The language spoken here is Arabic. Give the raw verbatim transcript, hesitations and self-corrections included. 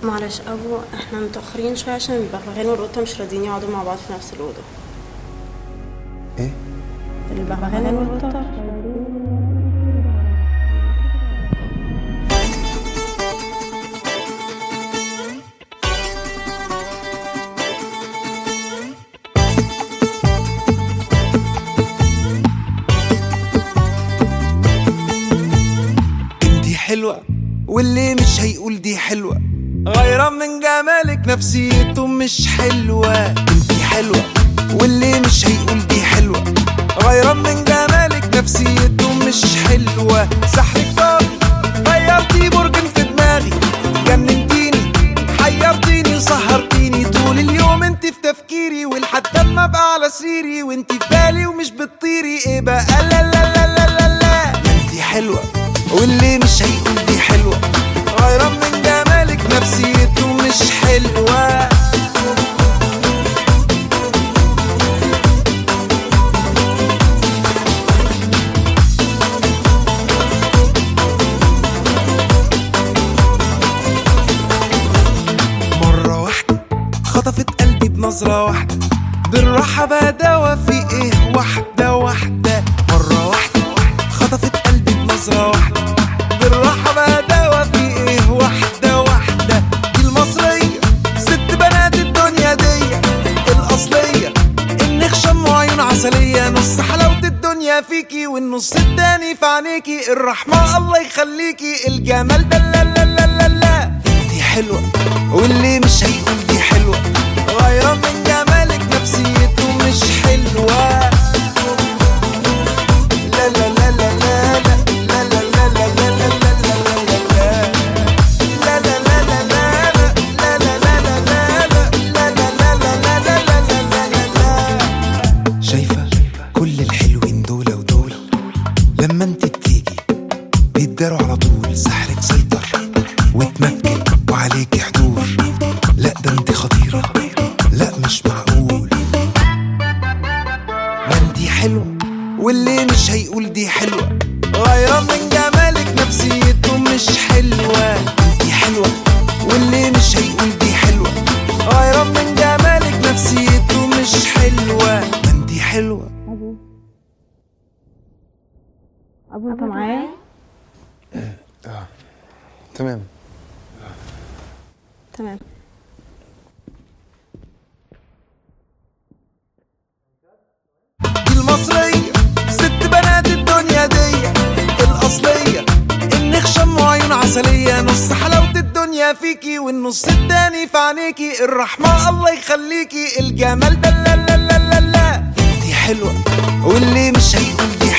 معلش ابو، احنا متاخرين شويه عشان البغبغان والقطه مش راضيين يقعدوا مع بعض في نفس الاوضه. ايه؟ البغبغان والقطه. انتي حلوة واللي مش هيقول دي حلوة، غيران من جمالك نفسيته مش حلوة. انتي حلوة واللي مش هيقول دي حلوة، غيران من جمالك نفسيته مش حلوة. سحرك طاغي غيرتي برجن في دماغي، جننتيني حيرتيني وسهرتيني طول اليوم. انتي في تفكيري ولحد اما ابقى على سريري، وانتي في بالي ومش بتطيري. ايه بقى؟ لا لا لا لا لا لا. انتي حلوة واللي مش هيقول دي حلوة، غيران من جمالك نفسيته مش حلوة. مرة واحدة خطفت قلبي بنظرة واحدة، بالراحة بقى دوا في ايه؟ واحدة واحدة. مرة واحدة خطفت قلبي بنظرة واحدة، بالراحة بقى دوا في ايه؟ واحدة واحدة. دي المصرية ست بنات الدنيا دي الأصلية، النخشم وعيون عسلية، نص حلاوة الدنيا فيكي والنص التاني في عينيكي. الرحمة الله يخليكي، الجمال ده لا لا لا لا لا. دي حلوة واللي مش هيقول دي حلوة، غيران من جمالك نفسيته مش حلوة. لا لا لا لا لا لا لا لا لا لا لا لا لا. شايفة كل الحلوين دول ودول، لما انت بتيجي بيتداروا على طول. سحرك سيطر واتمكن وعليكي حضور، لا ده انت خطيرة، لا مش معقول. ما انتي حلوة واللي مش هيقول دي حلوة، غيران من جمالك نفسيته مش حلوة. انتي حلوة واللي مش هيقول دي حلوة، غيران من جمالك نفسيته مش حلوة. ما انتي حلوة. ابو ابو انت معايا؟ اه تمام تمام. دي المصرية ست بنات الدنيا دي الأصلية، النخشم وعيون عسلية، نص حلاوة الدنيا فيكي والنص التاني في عينيكي. الرحمة الله يخليكي، الجمال ده لا لا لا لا لا. دي حلوة واللي مش هيقول دي